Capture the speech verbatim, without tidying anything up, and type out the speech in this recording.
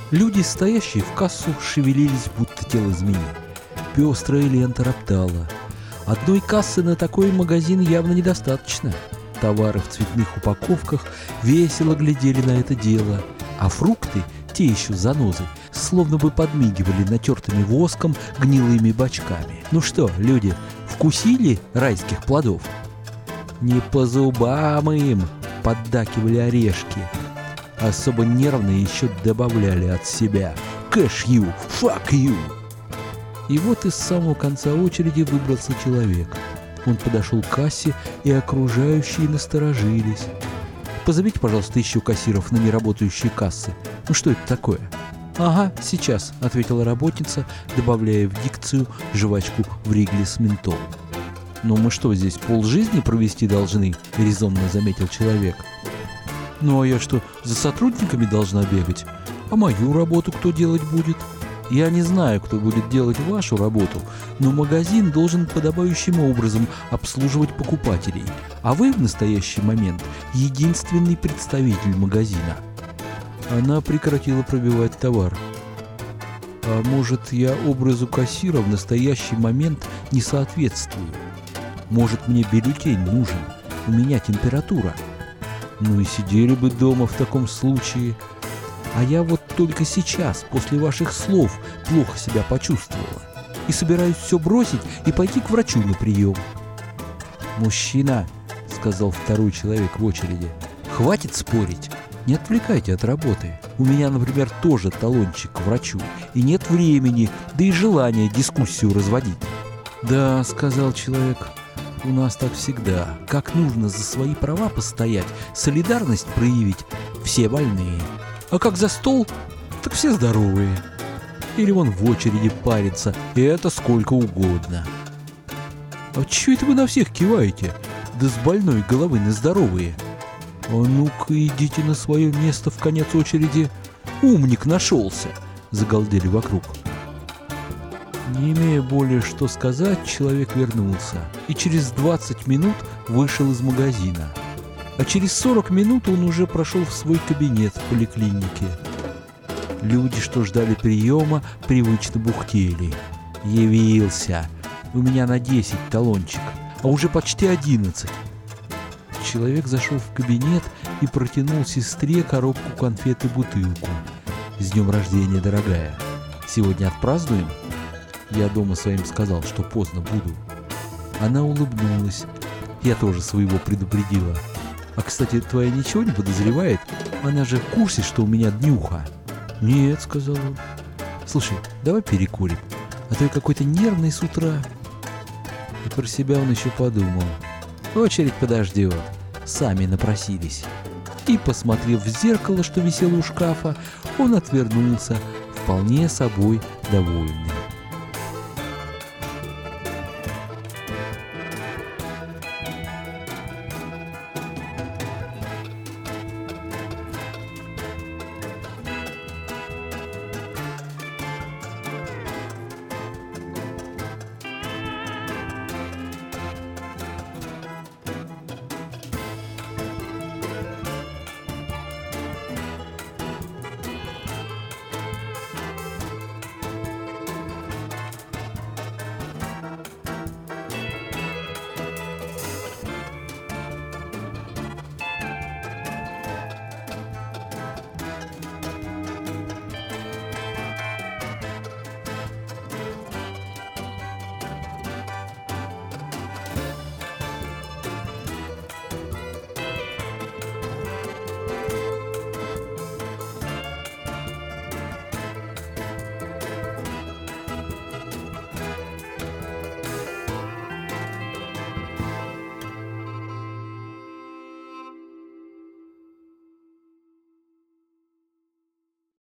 Люди, стоящие в кассу, шевелились, будто тело змеи. Пестрая лента роптала. Одной кассы на такой магазин явно недостаточно. Товары в цветных упаковках весело глядели на это дело, а фрукты, те еще занозы, словно бы подмигивали натертыми воском гнилыми бочками. Ну что, люди, вкусили райских плодов? Не по зубам им, поддакивали орешки. Особо нервные еще добавляли от себя «Кэш ю! Фак ю!». И вот из самого конца очереди выбрался человек. Он подошел к кассе, и окружающие насторожились. «Позовите, пожалуйста, еще кассиров на неработающие кассы. Ну что это такое?» «Ага, сейчас», — ответила работница, добавляя в дикцию жвачку Вригли с ментолом. «Ну мы что, здесь полжизни провести должны?» — резонно заметил человек. «Ну а я что, за сотрудниками должна бегать? А мою работу кто делать будет?» «Я не знаю, кто будет делать вашу работу, но магазин должен подобающим образом обслуживать покупателей, а вы в настоящий момент единственный представитель магазина». Она прекратила пробивать товар. «А может, я образу кассира в настоящий момент не соответствую? Может, мне бюллетень нужен? У меня температура. Ну и сидели бы дома в таком случае. А я вот только сейчас, после ваших слов, плохо себя почувствовала. И собираюсь все бросить и пойти к врачу на прием». «Мужчина», — сказал второй человек в очереди, — «хватит спорить. Не отвлекайте от работы. У меня, например, тоже талончик к врачу, и нет времени, да и желания дискуссию разводить». «Да», — сказал человек, — «у нас так всегда. Как нужно за свои права постоять, солидарность проявить, все больные. А как за стол, так все здоровые. Или вон в очереди парится, и это сколько угодно». «А чё это вы на всех киваете? Да с больной головы на здоровые. А ну-ка идите на свое место в конец очереди. Умник нашелся», — загалдели вокруг. Не имея более что сказать, человек вернулся и через двадцать минут вышел из магазина. А через сорок минут он уже прошел в свой кабинет в поликлинике. Люди, что ждали приема, привычно бухтели. «Явился! У меня на десять талончик, а уже почти одиннадцать». Человек зашел в кабинет и протянул сестре коробку конфет и бутылку. «С днем рождения, дорогая! Сегодня отпразднуем?» Я дома своим сказал, что поздно буду. Она улыбнулась. Я тоже своего предупредила. «А, кстати, твоя ничего не подозревает? Она же в курсе, что у меня днюха». «Нет», — сказал он. «Слушай, давай перекурим, а то я какой-то нервный с утра». И про себя он еще подумал. Очередь подождет. Сами напросились. И, посмотрев в зеркало, что висело у шкафа, он отвернулся, вполне собой довольный.